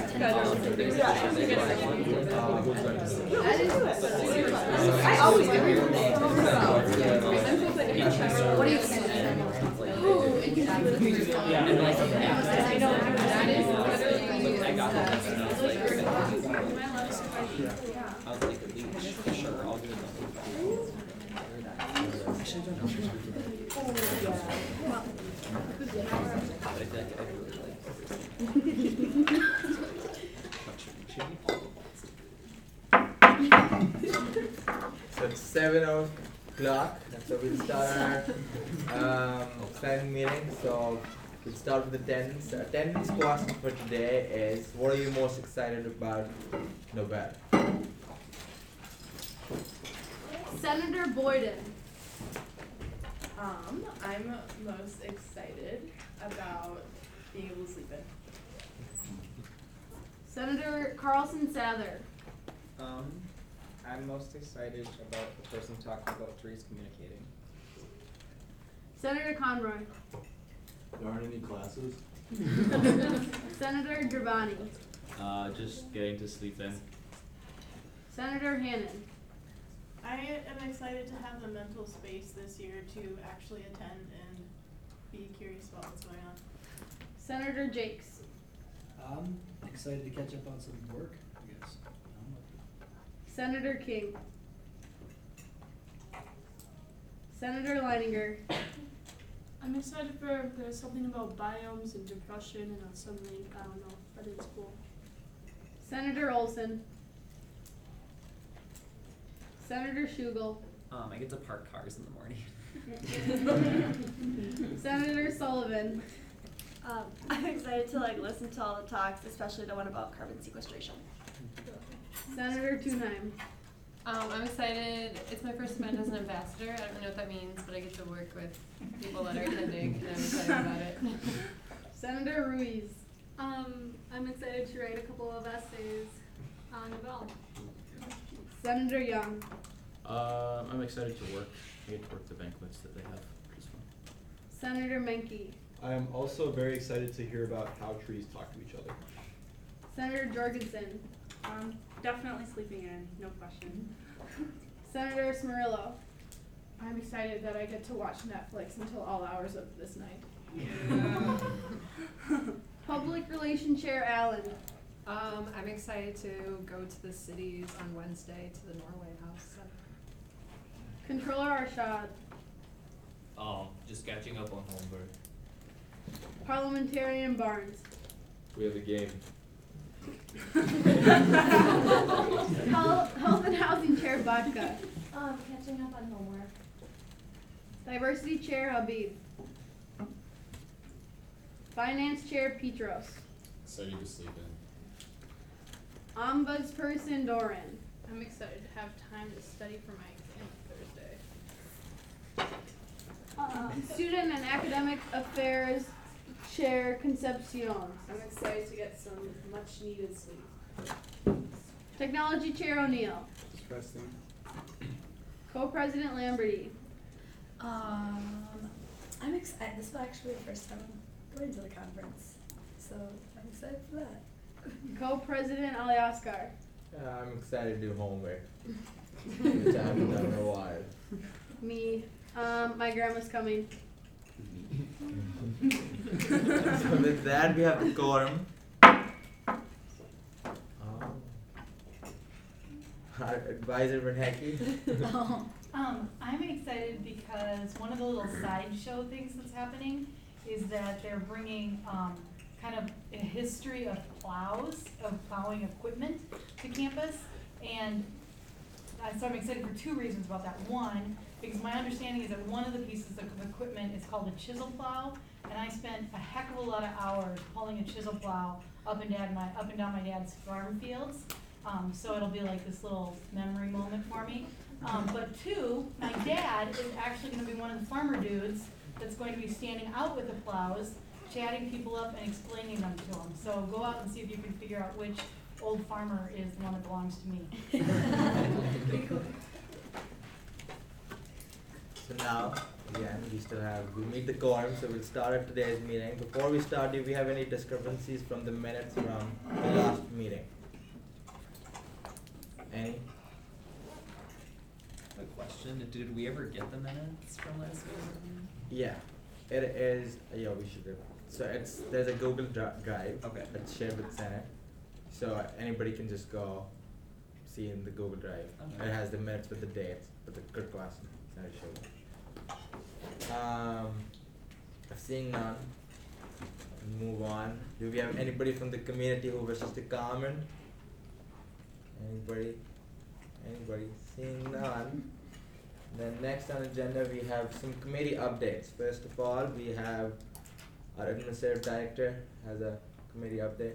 I always do. What do you think? I'll take a leash. Sure, I'll do it. So it's 7 o'clock, so we'll start our planning meeting. So we'll start with attendance. Attendance question for today is, what are you most excited about Nobel? Senator Boyden. I'm most excited about being able to sleep in. Senator Carlson Sather. I'm most excited about the person talking about trees communicating. Senator Conroy. There aren't any classes? Senator Giovanni. Just getting to sleep in. Senator Hannan. I am excited to have the mental space this year to actually attend and be curious about what's going on. Senator Jakes. I'm excited to catch up on some work, I guess. Senator King. Senator Leininger. I'm excited for there's something about biomes and depression and something, I don't know, but it's cool. Senator Olson. Senator Schugel. I get to park cars in the morning. Senator Sullivan. I'm excited to listen to all the talks, especially the one about carbon sequestration. Senator Thunheim. I'm excited. It's my first event as an ambassador. I don't really know what that means, but I get to work with people that are attending, and I'm excited about it. Senator Ruiz. I'm excited to write a couple of essays on Nobel. Senator Young. I'm excited to work. I get to work the banquets that they have, which is fun. Senator Menke. I am also very excited to hear about how trees talk to each other. Senator Jorgensen. Definitely sleeping in, no question. Senator Smurillo. I'm excited that I get to watch Netflix until all hours of this night. Public Relations Chair Allen. I'm excited to go to the cities on Wednesday to the Norway House. Controller Arshad. Just catching up on homework. Parliamentarian Barnes. We have a game. Health and Housing Chair Vodka. Catching up on homework. Diversity Chair Habib. Finance Chair Petros. Excited to sleep in. Ombudsperson Doran. I'm excited to have time to study for my exam Thursday. Student and Academic Affairs Chair Concepcion. I'm excited to get some much needed sleep. Technology Chair O'Neill. Disgusting. Co-President Lamberty. I'm excited. This is actually the first time I'm going to the conference, so I'm excited for that. Co-President Aliascar. I'm excited to do homework, which I haven't done in a while. Me. My grandma's coming. So with that, we have a quorum. Our advisor Bernanke. I'm excited because one of the little sideshow things that's happening is that they're bringing kind of a history of plowing equipment to campus. And so I'm excited for two reasons about that. One, because my understanding is that one of the pieces of equipment is called a chisel plow, and I spent a heck of a lot of hours pulling a chisel plow up and down my dad's farm fields. So it'll be like this little memory moment for me. But two, my dad is actually going to be one of the farmer dudes that's going to be standing out with the plows, chatting people up and explaining them to them. So go out and see if you can figure out which old farmer is the one that belongs to me. So now, again, we meet the quorum, so we'll start at today's meeting. Before we start, do we have any discrepancies from the minutes from the last Any? Good question. Did we ever get the minutes from last meeting? Yeah, it is. Yeah, we should do. So there's a Google Drive. Okay. It's shared with Senate, so anybody can just go see in the Google Drive. Okay. It has the minutes with the dates, with the good question. Senate showed. Seeing none, move on. Do we have anybody from the community who wishes to comment? Anybody? Anybody? Seeing none. Then next on agenda we have some committee updates. First of all, we have our administrative director has a committee update.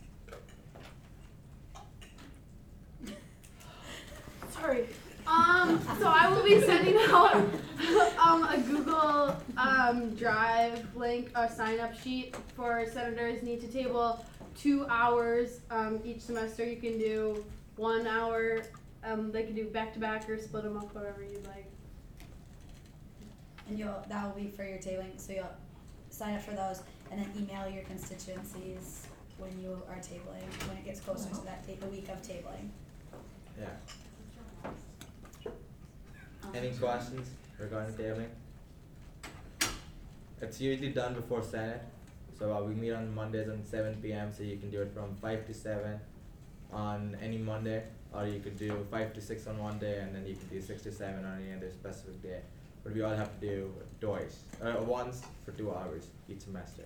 Sorry. So I will be sending out a Google Drive link, a sign-up sheet for senators need to table 2 hours each semester. You can do 1 hour. They can do back-to-back or split them up, however you'd like. And that will be for your tabling, so you'll sign up for those and then email your constituencies when you are tabling, when it gets closer to that the week of tabling. Yeah. Any questions regarding tabling? It's usually done before Senate, so we meet on Mondays on 7 p.m. So you can do it from 5 to 7 on any Monday, or you could do 5 to 6 on one day, and then you can do 6 to 7 on any other specific day. But we all have to do twice, once for 2 hours each semester.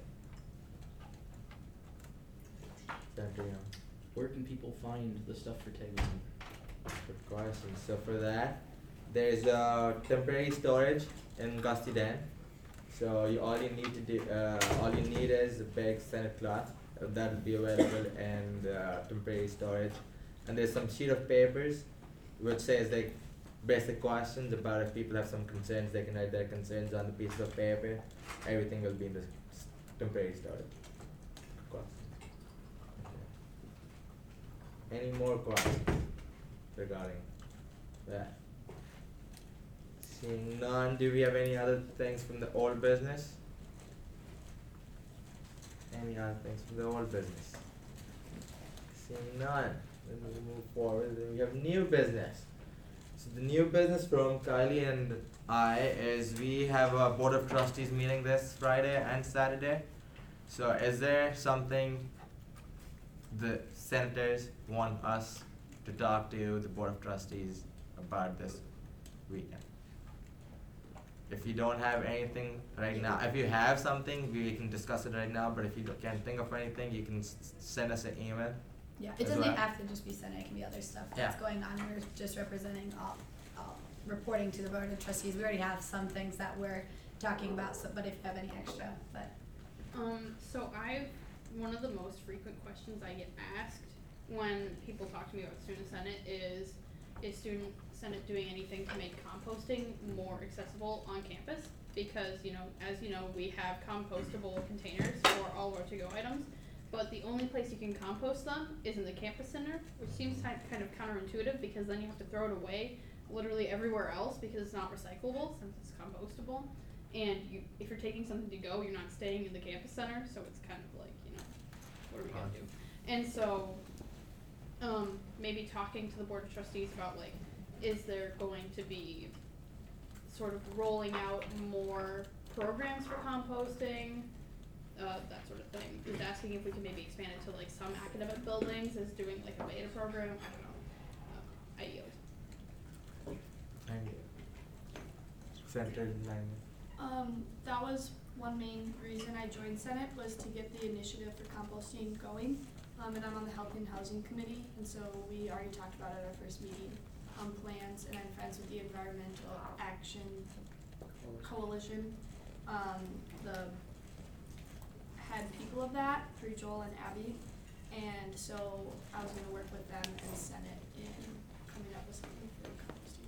Where can people find the stuff for tabling? Good question. So for that, there's temporary storage in Gusty Den. So all you need is a big Senate cloth that will be available in temporary storage, and there's some sheet of papers which says like basic questions about if people have some concerns, they can write their concerns on the piece of paper. Everything will be in the temporary storage. Good question. Okay. Any more questions regarding that? Seeing none, do we have any other things from the old business? Any other things from the old business? Seeing none, then we move forward. Then we have new business. So the new business from Kylie and I is we have a Board of Trustees meeting this Friday and Saturday. So is there something the senators want us to talk to the Board of Trustees about this weekend? If you don't have anything right now, if you have something, we can discuss it right now, but if you can't think of anything, you can send us an email. Yeah, it As doesn't well. have to just be Senate, it can be other stuff that's Yeah. going on. We're just representing all reporting to the Board of Trustees. We already have some things that we're talking about, so, but if you have any extra, but. So one of the most frequent questions I get asked when people talk to me about Student Senate is Student Senate doing anything to make composting more accessible on campus? Because, as you know, we have compostable containers for all of our to-go items, but the only place you can compost them is in the campus center, which seems kind of counterintuitive because then you have to throw it away literally everywhere else because it's not recyclable since it's compostable. And if you're taking something to go, you're not staying in the campus center, so it's kind of like, what are we gonna do? And so, maybe talking to the Board of Trustees about is there going to be sort of rolling out more programs for composting, that sort of thing. Just asking if we can maybe expand it to some academic buildings as doing a beta program. I don't know. I yield. Thank you. Senator Lang. That was one main reason I joined Senate, was to get the initiative for composting going. And I'm on the Health and Housing Committee, and so we already talked about it at our first meeting, plans, and I'm friends with the Environmental Action Coalition. The head people of that, through Joel and Abby, and so I was gonna work with them and Senate in coming up with something for composting.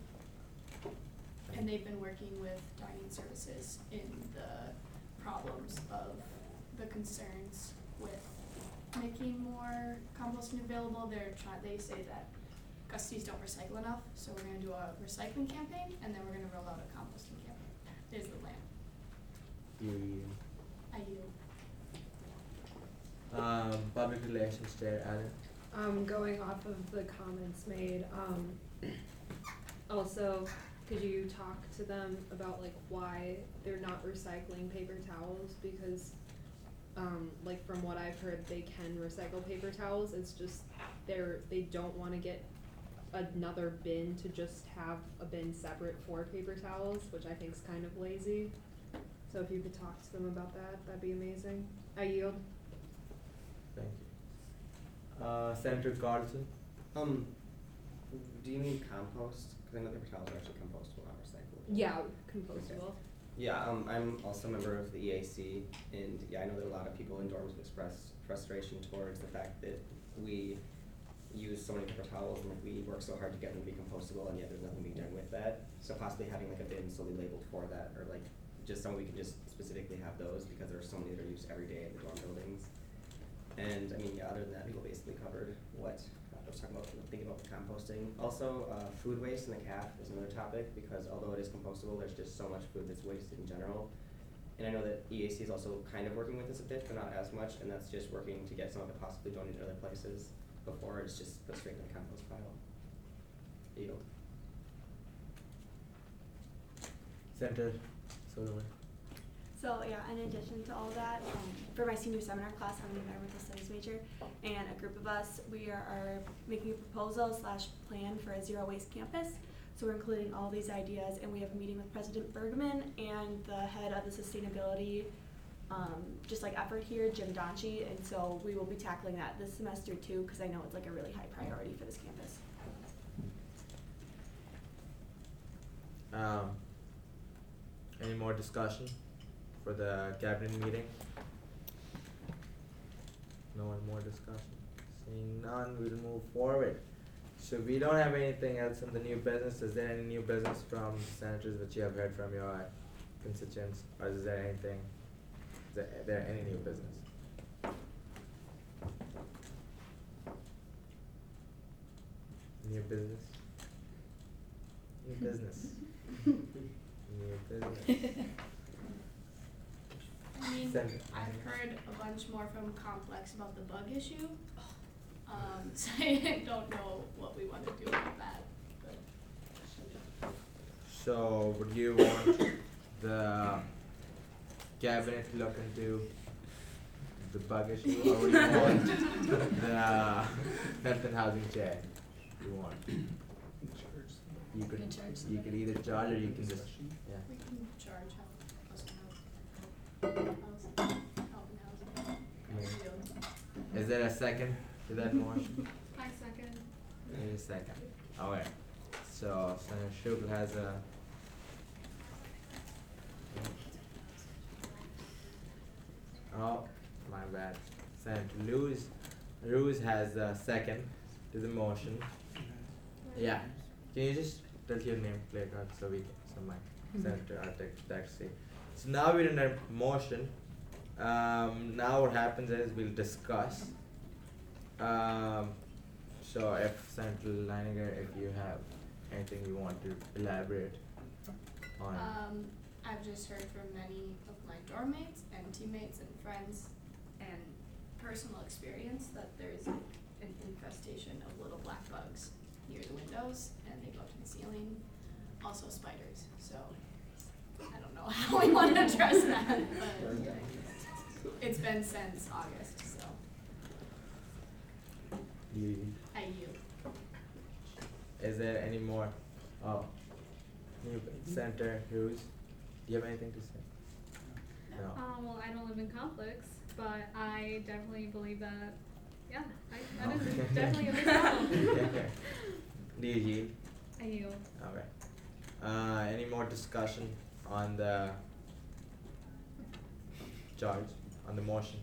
And they've been working with dining services in the problems of the concerns with making more composting available. They say that Gusties don't recycle enough, so we're gonna do a recycling campaign, and then we're gonna roll out a composting campaign. There's the plan. I yield. Public relations chair, Adam. Going off of the comments made, also, could you talk to them about like why they're not recycling paper towels? Because, like from what I've heard, they can recycle paper towels. It's just they don't want to get another bin to just have a bin separate for paper towels, which I think is kind of lazy. So if you could talk to them about that, that'd be amazing. I yield. Thank you. Senator Carlson? Do you mean compost? Because I know paper towels are actually compostable, not recyclable. Yeah, compostable. Yeah, I'm also a member of the EAC, and yeah, I know that a lot of people in dorms have expressed frustration towards the fact that we use so many paper towels and we work so hard to get them to be compostable, and yet there's nothing being done with that. So possibly having like a bin solely labeled for that, or like just somewhere we can just specifically have those, because there are so many that are used every day in the dorm buildings. And I mean, yeah, other than that, people basically covered what I was talking about, thinking about the composting. Also, food waste in the CAF is another topic, because although it is compostable, there's just so much food that's wasted in general. And I know that EAC is also kind of working with this a bit, but not as much, and that's just working to get some of it possibly donated to other places before it's just put straight in the compost pile. Yield. Senator Sullivan? So yeah, in addition to all that, for my senior seminar class, I'm an environmental studies major, and a group of us, we are making a proposal / plan for a zero waste campus. So we're including all these ideas, and we have a meeting with President Bergman and the head of the sustainability just like effort here, Jim Donchi, and so we will be tackling that this semester too, because I know it's like a really high priority for this campus. Any more discussion for the cabinet meeting? No one more discussion? Seeing none, we'll move forward. So we don't have anything else in the new business. Is there any new business from senators that you have heard from your constituents, or is there anything? Is there any new business? New business? New business. New business. I mean, Senator. I've heard a bunch more from Complex about the bug issue. So I don't know what we want to do about that. But. So would you want the cabinet to look into the bug issue, or would you want the health and housing chair? You want? You could either charge, or you can just yeah. We can charge health and housing. Is there a second to that motion? I second. Need a second. Alright. So Senator Shukla has a oh, my bad. Senator Luz has a second to the motion. Yeah. Can you just tell your name plate out so we can, so my senator taxi. So now we're in a motion. Now what happens is we'll discuss. So if Senator Leininger, if you have anything you want to elaborate on. I've just heard from many of my dorm mates and teammates and friends and personal experience that there's an infestation of little black bugs near the windows, and they go to the ceiling. Also spiders. So I don't know how we want to address that, but it's been since August, so I yield. Is there any more? Oh, new Senator Hughes, do you have anything to say? No. Well, I don't live in Complex, but I definitely believe that, yeah, that is definitely a big problem. Do you yield? I yield. Okay. Any more discussion on the charge, on the motion?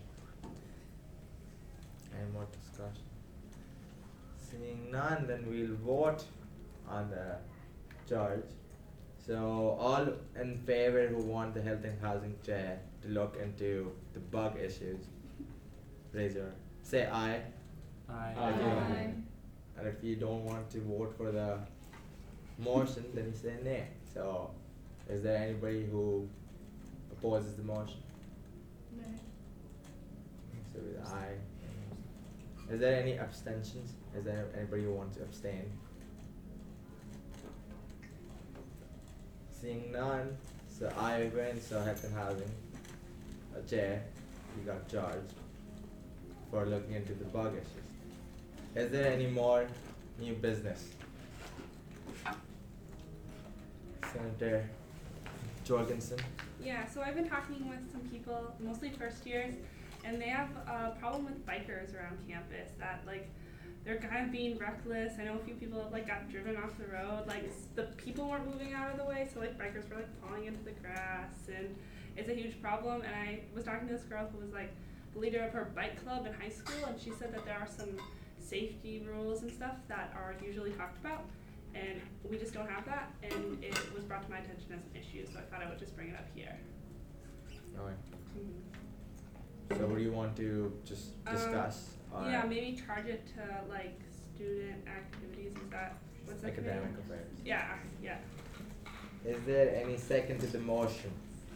Any more discussion? Seeing none, then we'll vote on the charge. So all in favor who want the health and housing chair to look into the bug issues, raise your, say aye. Aye. Aye. And if you don't want to vote for the motion, then you say nay. So is there anybody who opposes the motion? Nay. So with aye. Is there any abstentions? Is there anybody who wants to abstain? Seeing none, so I win, so Hampton Housing, chair, you got charged for looking into the bug issues. Is there any more new business? Senator Jorgensen. Yeah, so I've been talking with some people, mostly first years, and they have a problem with bikers around campus that like they're kind of being reckless. I know a few people have like got driven off the road. Like the people weren't moving out of the way, so like bikers were like falling into the grass, and it's a huge problem. And I was talking to this girl who was like the leader of her bike club in high school, and she said that there are some safety rules and stuff that are usually talked about, and we just don't have that, and it was brought to my attention as an issue, so I thought I would just bring it up here. Alright. So what do you want to just discuss? Yeah, maybe charge it to like student activities. Is that what's that? Academic affairs. Yeah, yeah. Is there any second to the motion?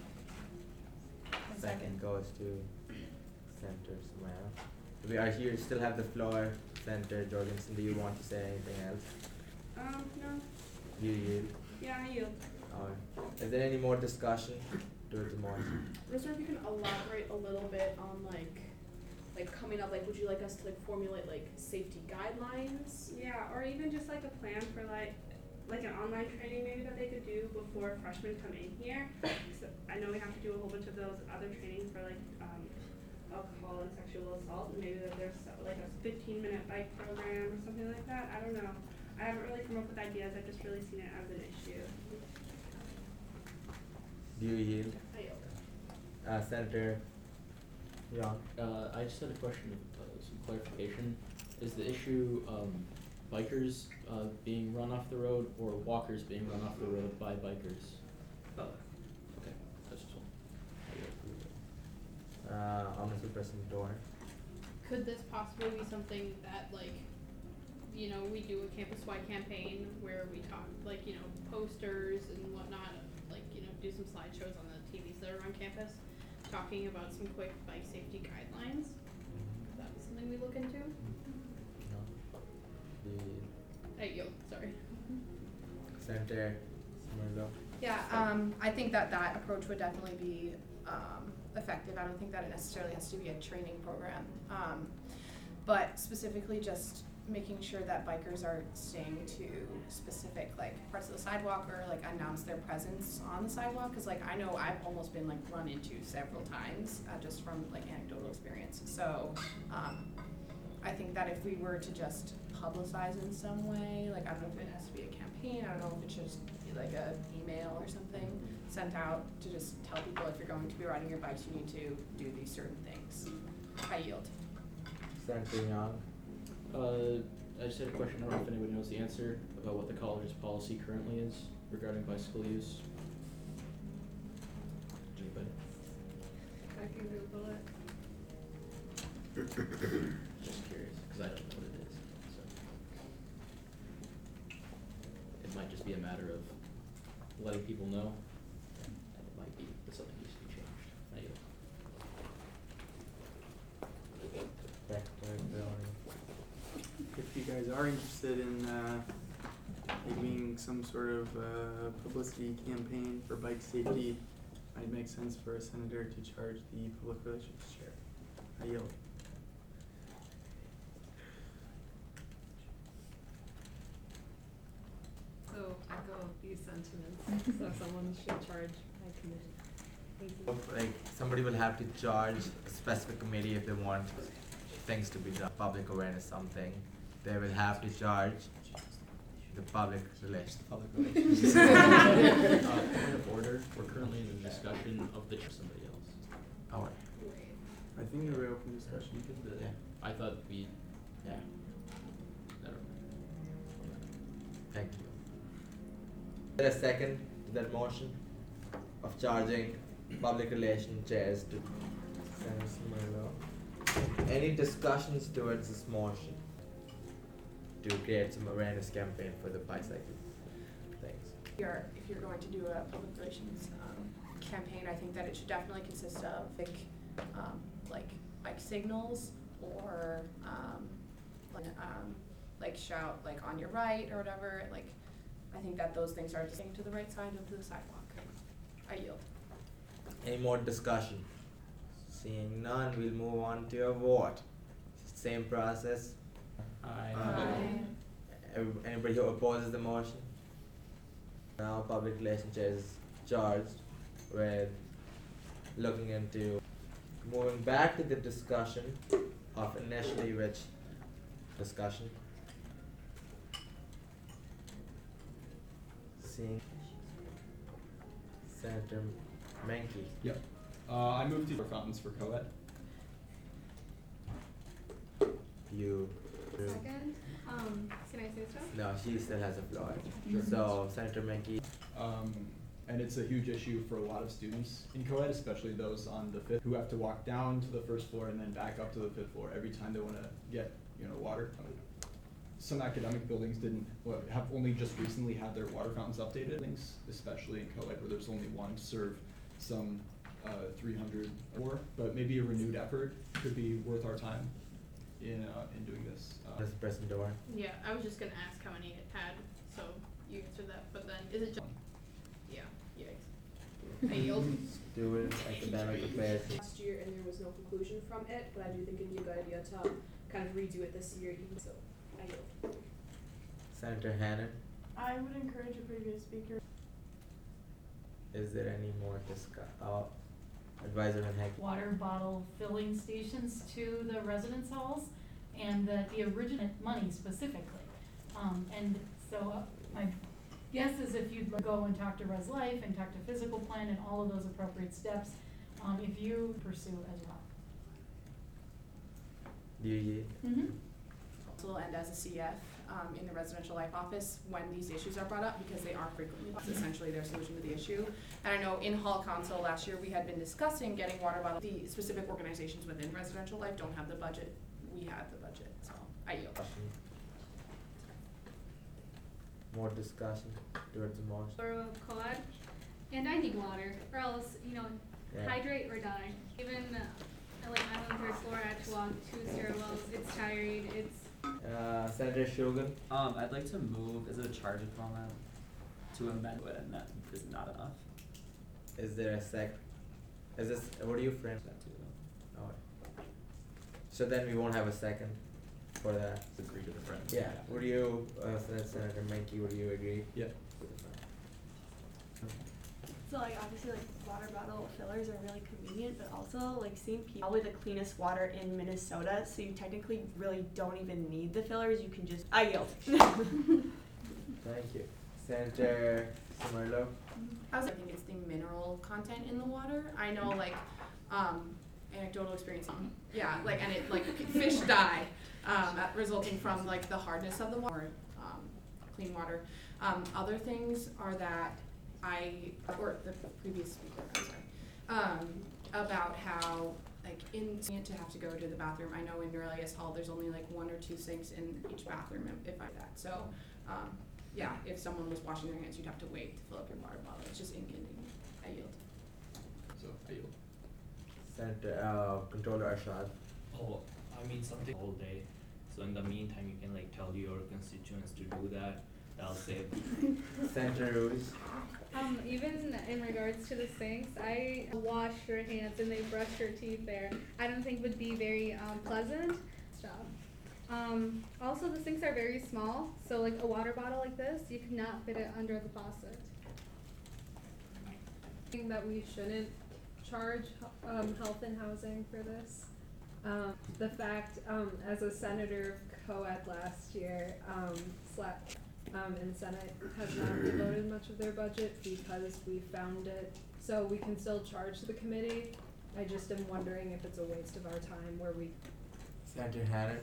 Second. Goes to Senator Samara. We are here, still have the floor. Senator Jorgensen, do you want to say anything else? No. You yield. Yeah, I yield. Alright. Is there any more discussion towards the motion? I was wondering if you can elaborate a little bit on like coming up, like would you like us to like formulate like safety guidelines? Yeah, or even just like a plan for like an online training maybe that they could do before freshmen come in here. So I know we have to do a whole bunch of those other trainings for like alcohol and sexual assault, and maybe that there's like a 15-minute bike program or something like that. I don't know. I haven't really come up with ideas. I've just really seen it as an issue. Do you yield? I yield. Senator Young. I just had a question, some clarification. Is the issue bikers being run off the road or walkers being run off the road by bikers? Both. Okay, that's just one. Honorable President Dorn. Could this possibly be something that like, you know, we do a campus-wide campaign where we talk, like, you know, posters and whatnot, like, you know, do some slideshows on the TVs that are on campus, talking about some quick bike safety guidelines? Could that be something we look into? The I yield, sorry. Senator Smirlo. Yeah, I think that approach would definitely be effective. I don't think that it necessarily has to be a training program, but specifically just making sure that bikers are staying to specific like parts of the sidewalk or like announce their presence on the sidewalk. Cause like I know I've almost been like run into several times just from like anecdotal experience. So I think that if we were to just publicize in some way, like I don't know if it has to be a campaign, I don't know if it should just be like a email or something sent out to just tell people if you're going to be riding your bikes, you need to do these certain things. I yield. Senator Young. I just had a question. I don't know if anybody knows the answer about what the college's policy currently is regarding bicycle use. Anybody? I can Google it. Just curious, because I don't know what it is. So it might just be a matter of letting people know, and it might be that something needs to be changed. I yield. If you guys are interested in doing some sort of publicity campaign for bike safety, it might make sense for a senator to charge the public relations chair. I yield. So echo these sentiments. So someone should charge my committee. Thank you. Like somebody will have to charge a specific committee if they want things to be done, public awareness something. They will have to charge the public relations. Point of order, we're currently in the discussion of somebody else. Oh, I think we were open discussion. Yeah. I thought we, yeah. never mind. Thank you. Is there a second to that motion of charging public relation chairs to Senator Smirlo? Any discussions towards this motion to create some awareness campaign for the bicycle things? If you're going to do a public relations campaign, I think that it should definitely consist of like bike signals or like shout like on your right or whatever, like, I think that those things are just to the right side of the sidewalk. I yield. Any more discussion? Seeing none, we'll move on to a vote. Same process. Aye. Anybody who opposes the motion? Now public relations chair is charged with looking into moving back to the discussion of initially which discussion. Seeing Senator Menke. Yep. I moved to fountains for co-ed. You. Second, can I say so? No, she still has a floor. Sure. So Senator Menke. And it's a huge issue for a lot of students in co-ed, especially those on the 5th who have to walk down to the 1st floor and then back up to the 5th floor every time they want to get, water. Some academic buildings have only just recently had their water fountains updated, things, especially in co-ed where there's only one to serve some 300 or more, but maybe a renewed effort could be worth our time in doing this. Mr. President Doran. Yeah, I was just gonna ask how many it had, so you answered that, but then, is it just? Yeah, yikes. I yield. Student academic affairs. Last year and there was no conclusion from it, but I do think it'd be a good idea to kind of redo it this year, even so, I yield. Senator Hannan. I would encourage a previous speaker. Is there any more Advisor Van Heck? Water bottle filling stations to the residence halls, and that the original money specifically. And so my guess is if you'd go and talk to Res Life and talk to Physical Plan and all of those appropriate steps, if you pursue as well. Do you? Mm-hmm. And as a CF in the residential life office when these issues are brought up, because they are frequently, that's essentially their solution to the issue. And I know in Hall Council last year we had been discussing getting water bottles. The specific organizations within residential life don't have the budget. We have the budget, so I yield. More discussion towards the motion. Or co-ed, and I need water, or else, Yeah. hydrate or die. Even, like, I'm on the 3rd floor, I have to walk 2 stairwells, it's tiring, it's. Senator Shogun. I'd like to move, is it a charge implement to amend it, and that is not enough? Is there a sec? Is this, what do you frame? That too. Oh. So then we won't have a second for that. Agree to the friend. Yeah. Would you, Senator Menke, would you agree? Yeah. So obviously water bottle fillers are really convenient, but also St. Pete probably the cleanest water in Minnesota, so you technically really don't even need the fillers. You can just I yield. Thank you. Senator Cimarlo. I think it's the mineral content in the water. I know anecdotal experience. Yeah, and it fish die resulting from the hardness of the water, clean water. Other things are that or the previous speaker, I'm sorry, about how to have to go to the bathroom. I know in Norelius Hall there's only 1 or 2 sinks in each bathroom if I that. So yeah, if someone was washing their hands, you'd have to wait to fill up your water bottle. It's just inconvenient. I yield. So I yield. Senator Controller Arshad. Something all day. So in the meantime, you can tell your constituents to do that. That'll save. Senator Ruiz. Even in regards to the sinks, I wash your hands and they brush your teeth there. I don't think would be very pleasant stuff. Also the sinks are very small, so a water bottle like this, you could not fit it under the faucet. I think that we shouldn't charge health and housing for this. The fact, as a senator of co-ed last year, and Senate has not devoted much of their budget because we found it, so we can still charge the committee. I just am wondering if it's a waste of our time where we. Senator Hannan.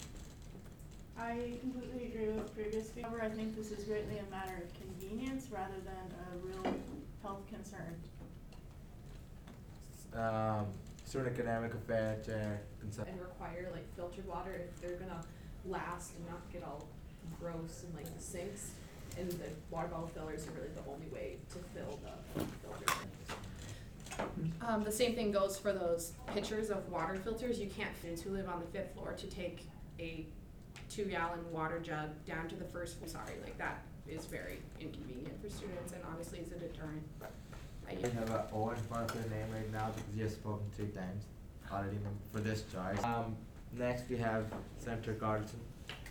I completely agree with previous speaker. However, I think this is greatly a matter of convenience rather than a real health concern. Student Academic Affairs Chair. And require filtered water if they're gonna last and not get all gross in the sinks. And the water bottle fillers are really the only way to fill the filter. The same thing goes for those pitchers of water filters. You can't fit to live on the 5th floor to take a 2-gallon water jug down to the first floor. Sorry, like that is very inconvenient for students and honestly is a deterrent. I have a O in front of your name right now because you have spoken 3 times already for this choice. Next we have Senator Carlson.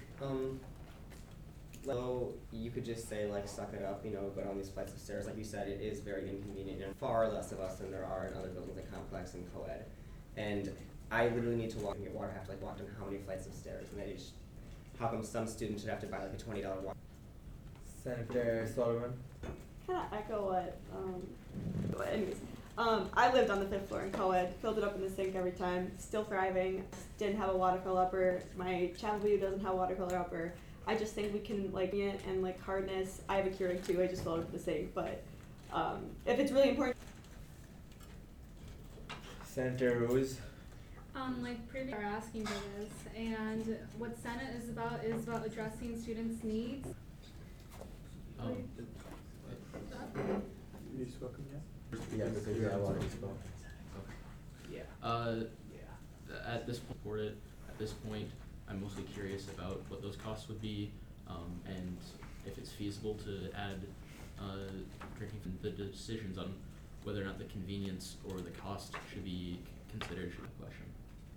So you could just say like suck it up, you know, go down these flights of stairs. Like you said, it is very inconvenient and far less of us than there are in other buildings like Complex and Co-ed. And I literally need to walk and get water. I have to like walk down how many flights of stairs, and then how come some students should have to buy like a $20 water? Senator Solomon. Kind of echo what, anyways. I lived on the 5th floor in co-ed, filled it up in the sink every time, still thriving, didn't have a watercolor upper, my Chapel View doesn't have a watercolor upper. I just think we can like it and like hardness, I have a Keurig too, I just fill it up in the sink, but if it's really important. Senator Rose. Like previous are asking for this, and what Senate is about addressing students' needs. You spoken yet? Yeah, because you have already spoken. At this point, I'm mostly curious about what those costs would be, and if it's feasible to add drinking. The decisions on whether or not the convenience or the cost should be considered should be a question.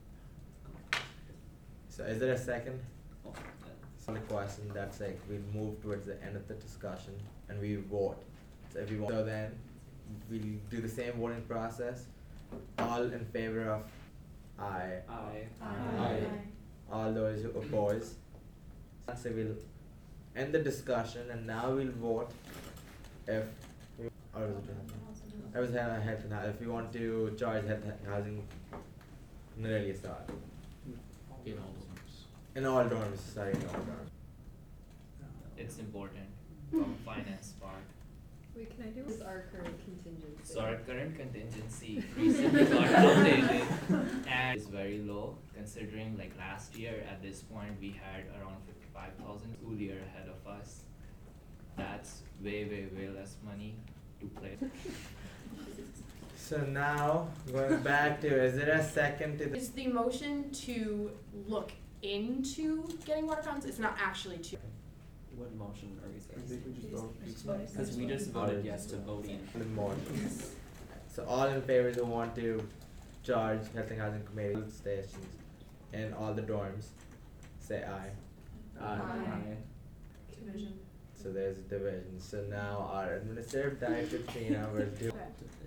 So is there a second? So the question that's like we'll move towards the end of the discussion and we vote. So if we want, so then we'll do the same voting process. All in favor of aye. Aye. Aye. All those who oppose. So we'll end the discussion and now we'll vote if or was it I was health and if you want to charge health housing in the earliest start. In all dorms. In all dorms, sorry, in all dorms. It's important from finance part. Wait, can I do with our current contingency? So our current contingency recently got updated and is very low considering like last year at this point we had around 55,000 school year ahead of us. That's way less money to play. So now going back to is there a second to Is the motion to look into getting water fountains? It's not actually to. What motion are we I saying? think we just vote. Because we just voted yes to voting. the motion. So all in favor who want to charge health and housing committee stations in all the dorms, say aye. Aye. Division. So there's a division. So now our administrative director Trina will do. Okay.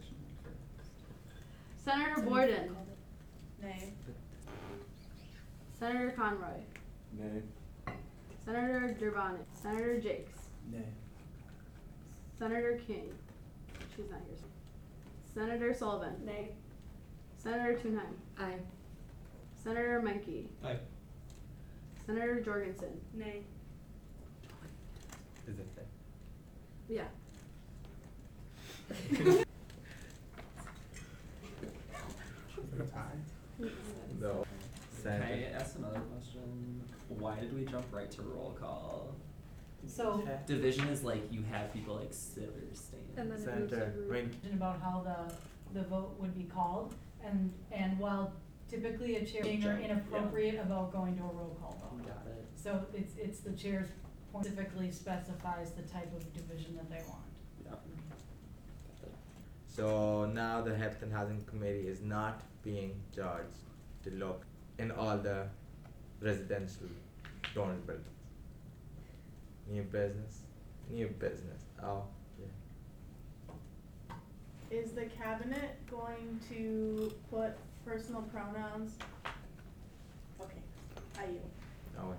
Senator Borden. Nay. Senator Conroy. Nay. Senator Durbani. Senator Jakes. Nay. Senator King. She's not here. Senator Sullivan. Nay. Senator Thunheim. Aye. Senator Menke. Aye. Senator Jorgensen. Nay. Is it there? Yeah. No. Can Senator. I ask another question? Why did we jump right to roll call? So, Division is like you have people like sit or stand. And then it moves Senator. every- I mean, about how the vote would be called, and while typically a chair are inappropriate about going to a roll call vote. Got it. So it's the chair's point specifically specifies the type of division that they want. Yeah. So now the health and housing committee is not being charged to look in all the residential dorm buildings. New business. Oh, yeah. Is the cabinet going to put personal pronouns? Okay, I yield. Oh.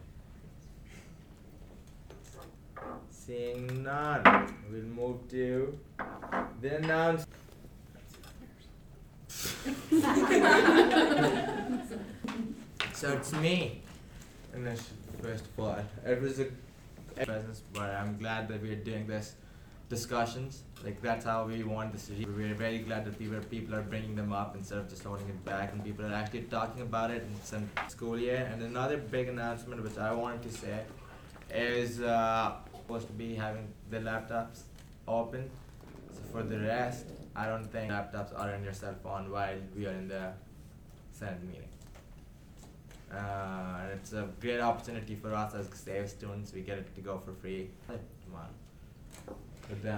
Seeing none, we'll move to the announcement. So it's me. And this, first of all, it was a business, but I'm glad that we're doing this discussions. Like that's how we want this to be. We're very glad that people are bringing them up instead of just holding it back, and people are actually talking about it in some school year. And another big announcement which I wanted to say is supposed to be having the laptops open. So for the rest, I don't think laptops are on your cell phone while we are in the Senate meeting. And it's a great opportunity for us as SAVE students. We get it to go for free. Come on. With that,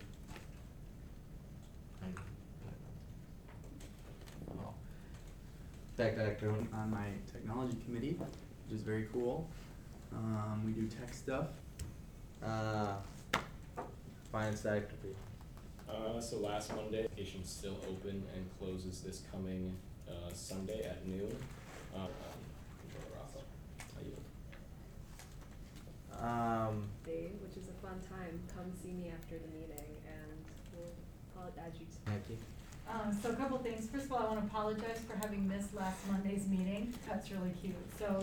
Tech director. On my technology committee, which is very cool. We do tech stuff. Finance director. So last Monday, application's still open and closes this coming Sunday at noon. Controller Rafa, I yield. Day, which is a fun time. Come see me after the meeting, and we'll add you to. Thank you. So a couple things. First of all, I want to apologize for having missed last Monday's meeting. That's really cute. So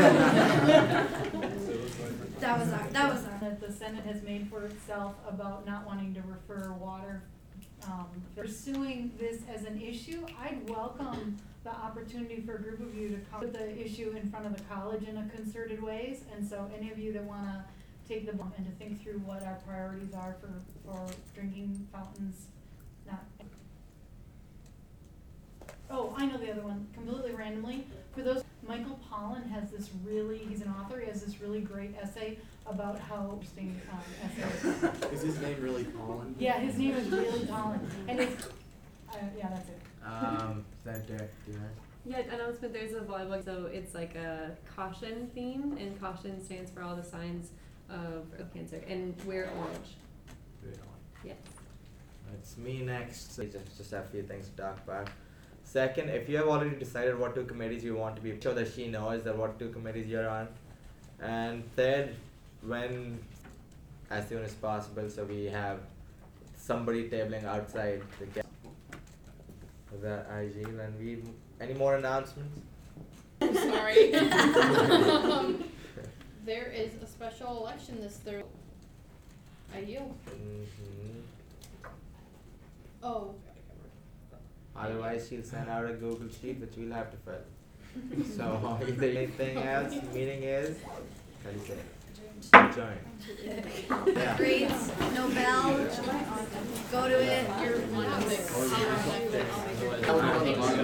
That was our. That the Senate has made for itself about not wanting to refer water. Pursuing this as an issue, I'd welcome the opportunity for a group of you to come put the issue in front of the college in a concerted ways. And so any of you that want to take the and to think through what our priorities are for drinking fountains, not. Oh, I know the other one, completely randomly. For those, Michael Pollan has this he's an author, he has this really great essay about how interesting essay. Is his name really Colin? Yeah, his name is really Pollan. And it's, yeah, that's it. Senator, do you know? Yeah, announcement, there's a volleyball, so it's like a caution theme, and caution stands for all the signs of cancer, and wear orange. Yes. It's me next. So just have a few things to talk about. Second, if you have already decided what 2 committees you want to be, sure that she knows that what 2 committees you're on. And third, as soon as possible, so we have somebody tabling outside the gate. Is that IG? And any more announcements? Sorry. There is a special election this Thursday. I yield. Oh. Otherwise, she'll send out a Google sheet which we'll have to fill. So, if there's anything else, meeting is, how do you say it? Adjourned. Yeah. Grades, no bell, go to it. You're